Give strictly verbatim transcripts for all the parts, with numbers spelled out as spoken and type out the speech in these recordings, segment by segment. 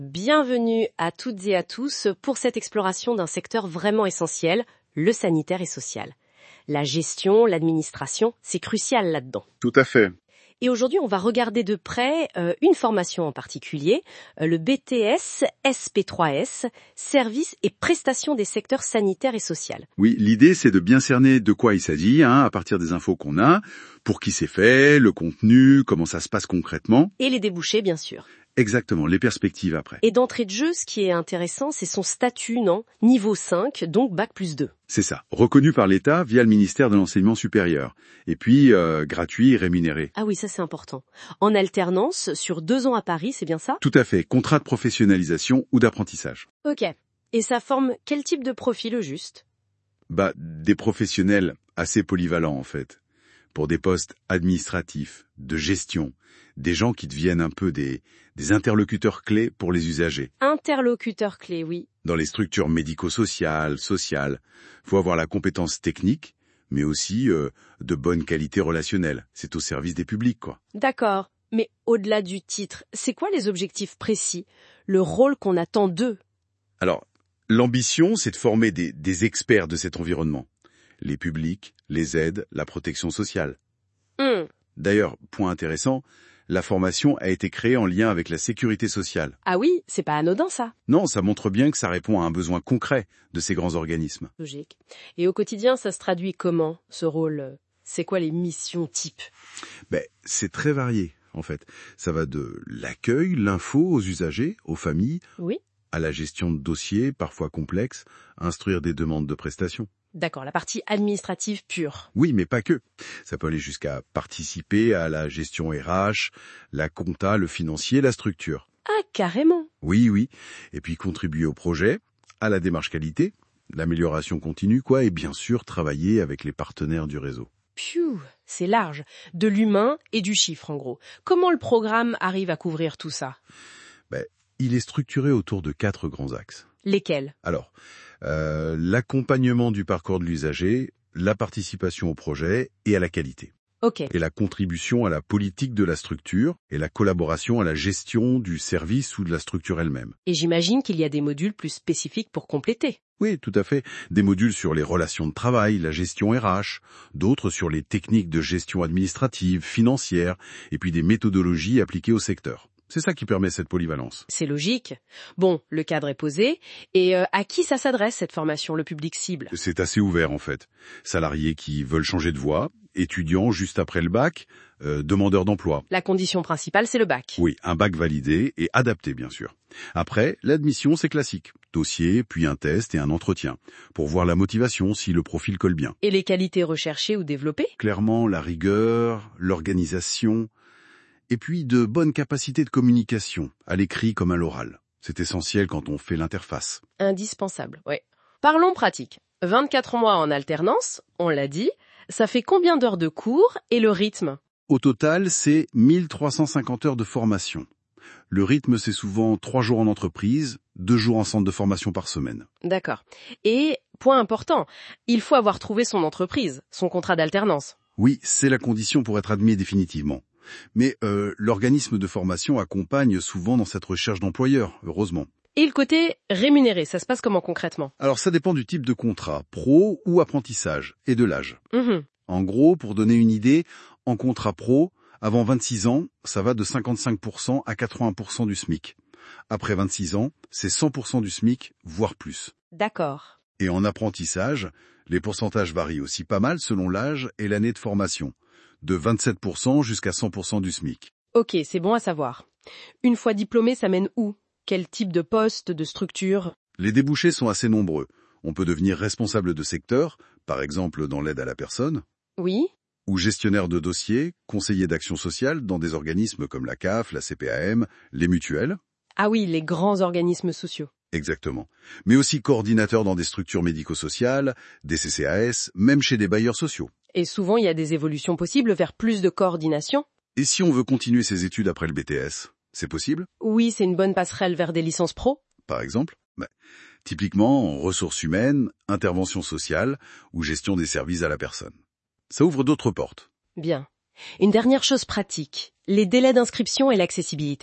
Bienvenue à toutes et à tous pour cette exploration d'un secteur vraiment essentiel, le sanitaire et social. La gestion, l'administration, c'est crucial là-dedans. Tout à fait. Et aujourd'hui, on va regarder de près euh, une formation en particulier, euh, le B T S S P trois S, Services et prestations des secteurs sanitaires et social. Oui, l'idée c'est de bien cerner de quoi il s'agit, hein, à partir des infos qu'on a, pour qui c'est fait, le contenu, comment ça se passe concrètement. Et les débouchés, bien sûr. Exactement, les perspectives après. Et d'entrée de jeu, ce qui est intéressant, c'est son statut, non ? Niveau cinq, donc bac plus deux. C'est ça, reconnu par l'État via le ministère de l'Enseignement supérieur. Et puis, euh, gratuit et rémunéré. Ah oui, ça c'est important. En alternance, sur deux ans à Paris, c'est bien ça ? Tout à fait, contrat de professionnalisation ou d'apprentissage. Ok. Et ça forme quel type de profil au juste ? Bah, des professionnels assez polyvalents en fait. Pour des postes administratifs, de gestion, des gens qui deviennent un peu des, des interlocuteurs clés pour les usagers. Interlocuteurs clés, oui. Dans les structures médico-sociales, sociales, faut avoir la compétence technique, mais aussi euh, de bonne qualité relationnelle. C'est au service des publics, quoi. D'accord. Mais au-delà du titre, c'est quoi les objectifs précis ? Le rôle qu'on attend d'eux ? Alors, l'ambition, c'est de former des, des experts de cet environnement. Les publics, les aides, la protection sociale. Mmh. D'ailleurs, point intéressant, la formation a été créée en lien avec la sécurité sociale. Ah oui, c'est pas anodin ça. Non, ça montre bien que ça répond à un besoin concret de ces grands organismes. Logique. Et au quotidien, ça se traduit comment, ce rôle ? C'est quoi les missions types ? Ben, c'est très varié, en fait. Ça va de l'accueil, l'info aux usagers, aux familles, Oui. à la gestion de dossiers, parfois complexes, instruire des demandes de prestations. D'accord, la partie administrative pure. Oui, mais pas que. Ça peut aller jusqu'à participer à la gestion R H, la compta, le financier, la structure. Ah, carrément. Oui, oui. Et puis contribuer au projet, à la démarche qualité, l'amélioration continue, quoi, et bien sûr travailler avec les partenaires du réseau. Piou, c'est large. De l'humain et du chiffre, en gros. Comment le programme arrive à couvrir tout ça ? Ben, il est structuré autour de quatre grands axes. Lesquels ? Alors, euh, l'accompagnement du parcours de l'usager, la participation au projet et à la qualité. Ok. Et la contribution à la politique de la structure et la collaboration à la gestion du service ou de la structure elle-même. Et j'imagine qu'il y a des modules plus spécifiques pour compléter. Oui, tout à fait. Des modules sur les relations de travail, la gestion R H, d'autres sur les techniques de gestion administrative, financière, et puis des méthodologies appliquées au secteur. C'est ça qui permet cette polyvalence. C'est logique. Bon, le cadre est posé. Et euh, à qui ça s'adresse, cette formation, le public cible ? C'est assez ouvert en fait. Salariés qui veulent changer de voie, étudiants juste après le bac, euh, demandeurs d'emploi. La condition principale, c'est le bac. Oui, un bac validé et adapté bien sûr. Après, l'admission c'est classique. Dossier, puis un test et un entretien, pour voir la motivation si le profil colle bien. Et les qualités recherchées ou développées ? Clairement, la rigueur, l'organisation, et puis de bonnes capacités de communication, à l'écrit comme à l'oral. C'est essentiel quand on fait l'interface. Indispensable, oui. Parlons pratique. vingt-quatre mois en alternance, on l'a dit. Ça fait combien d'heures de cours et le rythme ? Au total, c'est mille trois cent cinquante heures de formation. Le rythme, c'est souvent trois jours en entreprise, deux jours en centre de formation par semaine. D'accord. Et, point important, il faut avoir trouvé son entreprise, son contrat d'alternance. Oui, c'est la condition pour être admis définitivement. Mais euh, l'organisme de formation accompagne souvent dans cette recherche d'employeur, heureusement. Et le côté rémunéré, ça se passe comment concrètement ? Alors ça dépend du type de contrat, pro ou apprentissage, et de l'âge. Mmh. En gros, pour donner une idée, en contrat pro, avant vingt-six ans, ça va de cinquante-cinq pour cent à quatre-vingts pour cent du SMIC. Après vingt-six ans, c'est cent pour cent du SMIC, voire plus. D'accord. Et en apprentissage, les pourcentages varient aussi pas mal selon l'âge et l'année de formation, de vingt-sept pour cent jusqu'à cent pour cent du SMIC. Ok, c'est bon à savoir. Une fois diplômé, ça mène où ? Quel type de poste, de structure ? Les débouchés sont assez nombreux. On peut devenir responsable de secteur, par exemple dans l'aide à la personne, Oui ? ou gestionnaire de dossiers, conseiller d'action sociale dans des organismes comme la C A F, la C P A M, les mutuelles. Ah oui, les grands organismes sociaux. Exactement. Mais aussi coordinateur dans des structures médico-sociales, des C C A S, même chez des bailleurs sociaux. Et souvent, il y a des évolutions possibles vers plus de coordination ? Et si on veut continuer ses études après le B T S, c'est possible ? Oui, c'est une bonne passerelle vers des licences pro ? Par exemple, bah, typiquement en ressources humaines, intervention sociale ou gestion des services à la personne. Ça ouvre d'autres portes. Bien. Une dernière chose pratique, les délais d'inscription et l'accessibilité.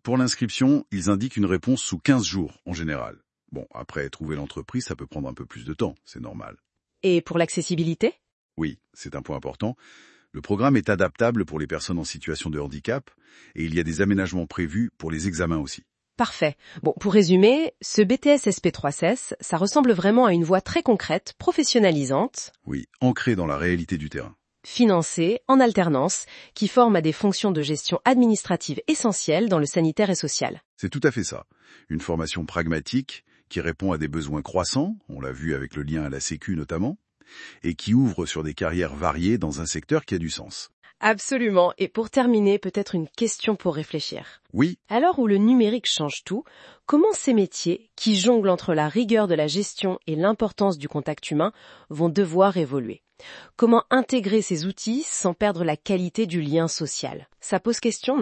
Pour l'inscription, ils indiquent une réponse sous quinze jours, en général. Bon, après, trouver l'entreprise, ça peut prendre un peu plus de temps, c'est normal. Et pour l'accessibilité? Oui, c'est un point important. Le programme est adaptable pour les personnes en situation de handicap et il y a des aménagements prévus pour les examens aussi. Parfait. Bon, pour résumer, ce B T S S P trois S, ça ressemble vraiment à une voie très concrète, professionnalisante, Oui, ancré dans la réalité du terrain. financée, en alternance, qui forme à des fonctions de gestion administrative essentielles dans le sanitaire et social. C'est tout à fait ça. Une formation pragmatique qui répond à des besoins croissants, on l'a vu avec le lien à la Sécu notamment, et qui ouvre sur des carrières variées dans un secteur qui a du sens. Absolument. Et pour terminer, peut-être une question pour réfléchir. Oui, À l'heure où le numérique change tout, comment ces métiers, qui jonglent entre la rigueur de la gestion et l'importance du contact humain, vont devoir évoluer? Comment intégrer ces outils sans perdre la qualité du lien social? Ça pose question, non ?